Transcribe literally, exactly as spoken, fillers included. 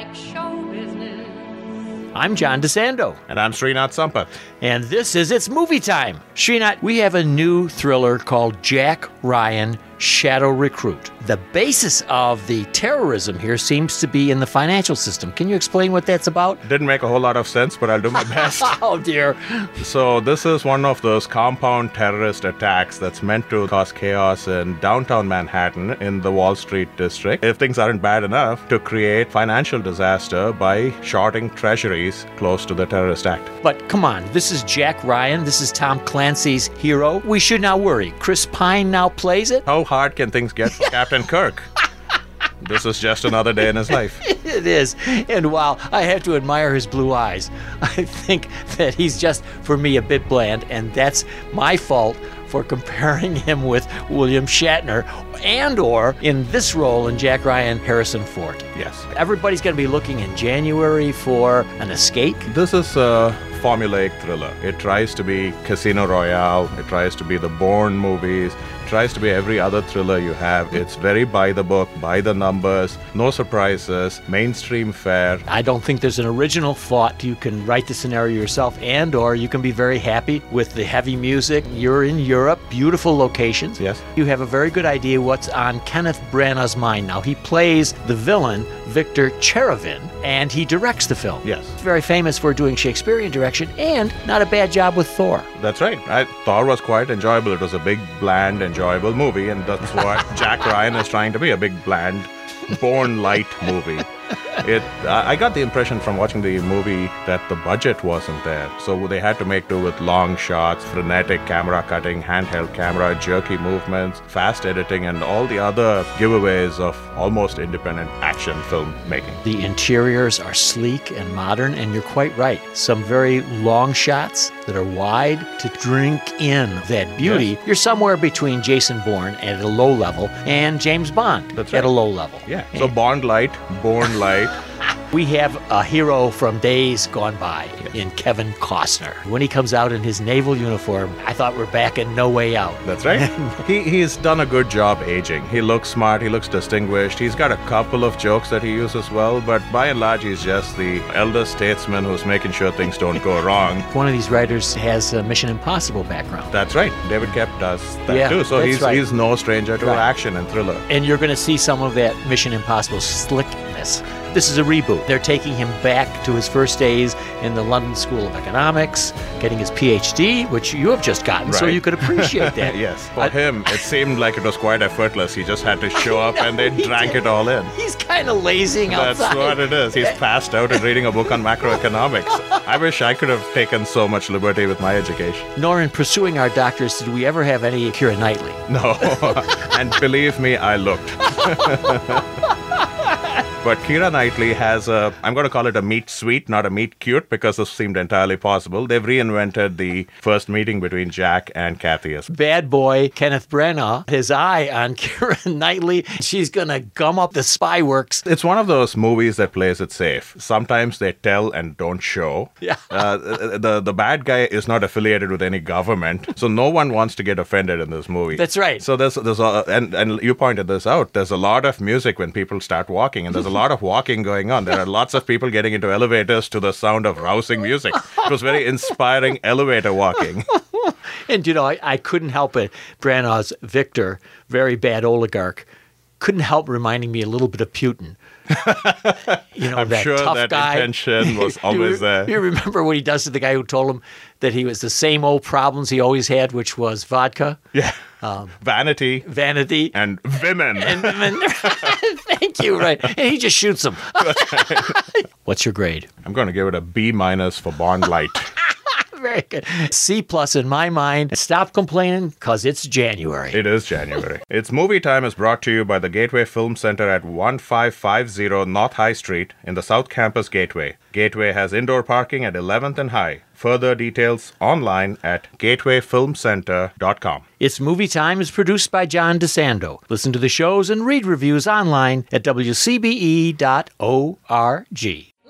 like show business. I'm John DeSando. And I'm Srinath Sampath. And this is It's Movie Time. Srinath, we have a new thriller called Jack Ryan, Shadow Recruit. The basis of the terrorism here seems to be in the financial system. Can you explain what that's about? Didn't make a whole lot of sense, but I'll do my best. Oh, dear. So this is one of those compound terrorist attacks that's meant to cause chaos in downtown Manhattan in the Wall Street district. If things aren't bad enough, to create financial disaster by shorting treasuries close to the terrorist act. But come on, this is Jack Ryan. This is Tom Clancy's hero. We should not worry. Chris Pine now plays it. How hard can things get for Captain Kirk? This is just another day in his life. It is. And while I have to admire his blue eyes, I think that he's just, for me, a bit bland, and that's my fault for comparing him with William Shatner and or, in this role in Jack Ryan, Harrison Ford. Yes. Everybody's going to be looking in January for an escape. This is a formulaic thriller. It tries to be Casino Royale. It tries to be the Bourne movies. It tries to be every other thriller you have. It's very by the book, by the numbers, no surprises, mainstream fare. I don't think there's an original thought. You can write the scenario yourself, and or you can be very happy with the heavy music. You're in Europe, beautiful locations. Yes. You have a very good idea what's on Kenneth Branagh's mind now. He plays the villain, Victor Cherevin, and he directs the film. Yes. He's very famous for doing Shakespearean direction, and not a bad job with Thor. That's right. I, Thor was quite enjoyable. It was a big, bland, enjoyable movie, and that's what Jack Ryan is trying to be, a big, bland, Bourne light movie. It. Uh, I got the impression from watching the movie that the budget wasn't there, so they had to make do with long shots, frenetic camera cutting, handheld camera, jerky movements, fast editing, and all the other giveaways of almost independent action film making. The interiors are sleek and modern, and you're quite right. Some very long shots that are wide to drink in that beauty. Yes. You're somewhere between Jason Bourne at a low level and James Bond That's at right. a low level. Yeah. So Bond light, Bourne light. We have a hero from days gone by in Kevin Costner. When he comes out in his naval uniform, I thought we're back in No Way Out. That's right. he He's done a good job aging. He looks smart. He looks distinguished. He's got a couple of jokes that he uses well, but by and large, he's just the elder statesman who's making sure things don't go wrong. One of these writers has a Mission Impossible background. That's right. David Koepp does that Yeah, too. So that's he's right. he's no stranger to Right. action and thriller. And you're going to see some of that Mission Impossible slickness. This is a reboot. They're taking him back to his first days in the London School of Economics, getting his P H D, which you have just gotten, so Right. you could appreciate that. Yes. For I- him, it seemed like it was quite effortless. He just had to show up and they he drank did. it all in. He's kind of lazing That's outside. what it is. He's passed out and reading a book on macroeconomics. I wish I could have taken so much liberty with my education. Nor in pursuing our doctors did we ever have any Keira Knightley. No. And believe me, I looked. But Keira Knightley has a, I'm going to call it a meet sweet, not a meet cute, because this seemed entirely possible. They've reinvented the first meeting between Jack and Kathy. Bad boy Kenneth Branagh, his eye on Keira Knightley. She's going to gum up the spy works. It's one of those movies that plays it safe. Sometimes they tell and don't show. Yeah. Uh, the, the bad guy is not affiliated with any government, so no one wants to get offended in this movie. That's right. So there's, there's a, and, and you pointed this out, there's a lot of music when people start walking, and there's a lot of walking going on. There are lots of people getting into elevators to the sound of rousing music. It was very inspiring elevator walking. And, you know, I, I couldn't help it. Branagh's Victor, very bad oligarch, couldn't help reminding me a little bit of Putin. You know, I'm that sure tough that guy. intention was always you, there. You remember what he does to the guy who told him that he was the same old problems he always had, which was vodka, Yeah. Vanity vanity, and women. and women. Thank you, right. And he just shoots him. What's your grade? I'm going to give it a B minus for Bond Light. Very good. C plus in my mind. Stop complaining, because it's January. It is January. It's Movie Time is brought to you by the Gateway Film Center at one five five zero North High Street in the South Campus Gateway. Gateway has indoor parking at eleventh and High. Further details online at gateway film center dot com. It's Movie Time is produced by John DeSando. Listen to the shows and read reviews online at w c b e dot org.